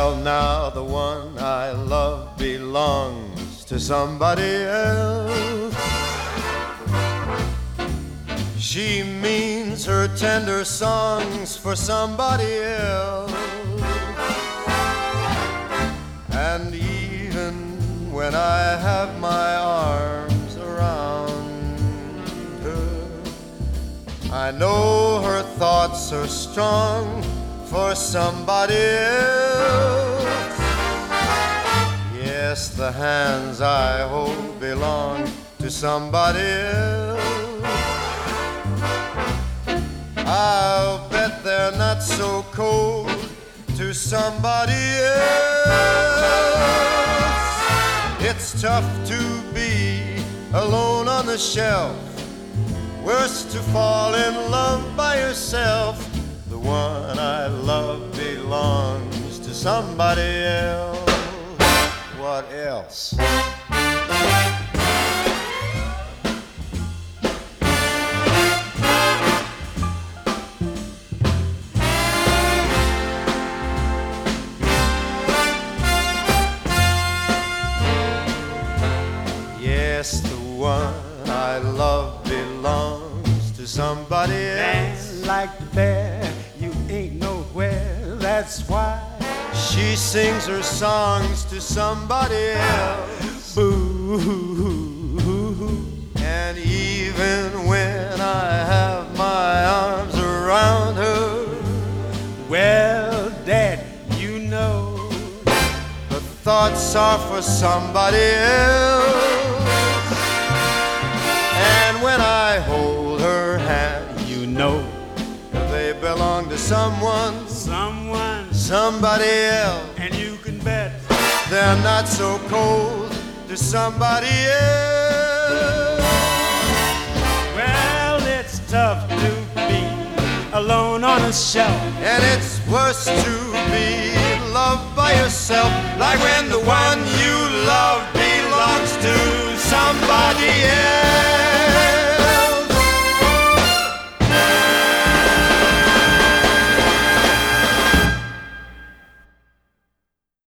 Well, now the one I love belongs to somebody else. She means her tender songs for somebody else. And even when I have my arms around her, I know her thoughts are strong for somebody else. Yes, the hands I hold belong to somebody else. I'll bet they're not so cold to somebody else. It's tough to be alone on the shelf, worse to fall in love by yourself. The one I love belongs to somebody else. What else? Yes, the one I love belongs to somebody else. Man, like the bear, you ain't nowhere, that's why she sings her songs to somebody else. Boo-hoo-hoo-hoo. And even when I have my arms around her, well, Daddy, you know the thoughts are for somebody else. And when I hold her hand, you know they belong to someone, somebody else. And you can bet they're not so cold to somebody else. Well, it's tough to be alone on a shelf, and it's worse to be loved by yourself, like when the one you love